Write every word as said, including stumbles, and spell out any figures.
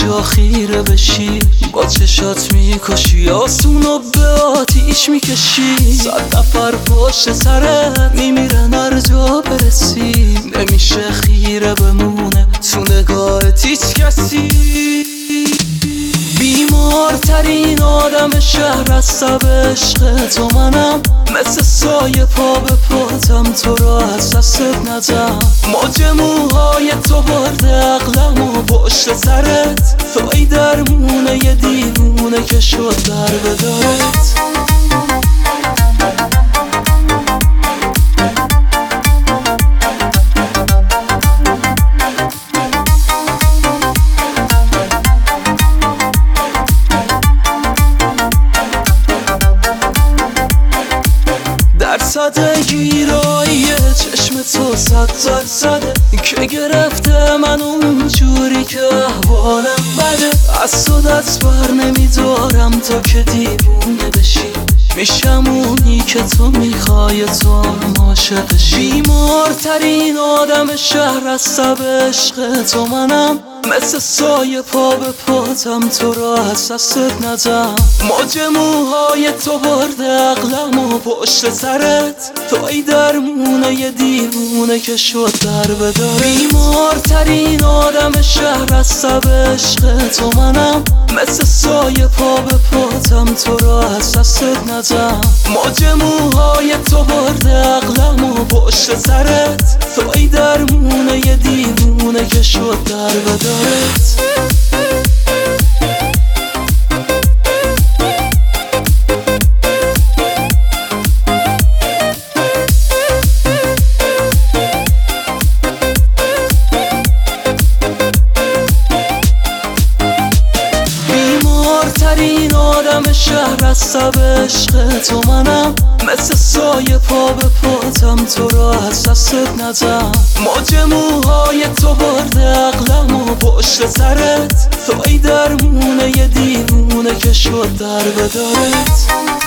جا خیره بشی، با چشات میکشی، آسونو به آتیش میکشی. صد نفر پشت سرت میمیرن هر جا برسی، نمیشه خیره بمونه تو نگاهت هیچ کسی. بیمارترین آدم شهر از تب عشق تو منم، مثل سایه پا به پاتم، تو را از دستت ندم. موج موهای تو برده عقلم و پشت سرت، توی درمونه یه دیوونه که شد در بدارت. درصد گیرایی چشم تو صد درصده که گرفته من اونجوری که احوالم بده. از تو دست بر نمیدارم تا که دیوونه بشی، میشم اونی که تو میخوای، تو هم عاشقشی. بیمارترین آدم شهر از تب عشق تو منم، مثل سایه پا به پاتم، تو را از دستت ندم. موج موهای تو برده عقلم و پشت سرت، توی درمونه یه دیوونه که شد در بدارت. بیمارترین آدم شهر از تب عشق تو منم، مثل سایه پا به پاتم، تو را از دستت ندم. موج موهای تو برده عقلم و پشت سرت، توی درمونه یه دیوونه که شد در بدارت. بیمارترین آدم شهر از تب عشق تو منم، مثل سایه پا به پاتم، تو را از دستت ندم. موج موهای تو برده عقلم و پشت سرت، توی درمونه یه دیوونه که شد در بدارت.